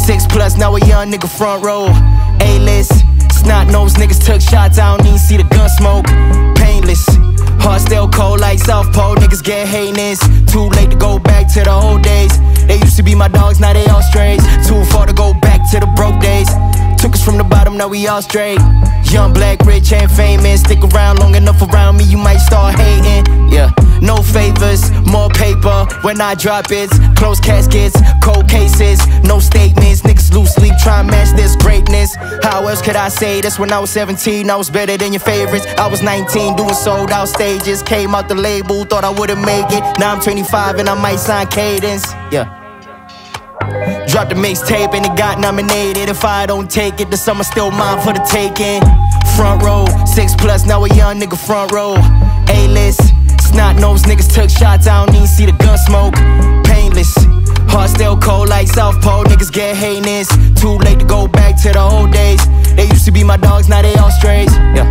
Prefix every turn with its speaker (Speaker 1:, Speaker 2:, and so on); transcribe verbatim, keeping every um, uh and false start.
Speaker 1: Six plus, now a young nigga front row. A-list, snot-nosed niggas took shots, I don't even see the gun smoke. Painless, heart still cold like South Pole, niggas get heinous. Too late to go back to the old days. They used to be my dogs, now they all strays. Too far to go back to the broke days. Took us from the bottom, now we all straight. Young, black, rich, and famous. Stick around long enough around me, you might start hating. Yeah, no favors, more paper when I drop it. Closed caskets, cold cases, no statements. Niggas lose sleep, try and match this greatness. How else could I say this? When I was seventeen, I was better than your favorites. I was nineteen, doing sold out stages. Came out the label, thought I wouldn't make it. Now I'm twenty-five and I might sign Cadence. Yeah. Dropped the mixtape and it got nominated. If I don't take it, the summer still mine for the taking. Front row, six plus, now a young nigga front row. A-list, snot-nosed niggas took shots, I don't even see the gun smoke. Painless, heart still cold like South Pole, niggas get heinous. Too late to go back to the old days. They used to be my dogs, now they all strays. Yeah.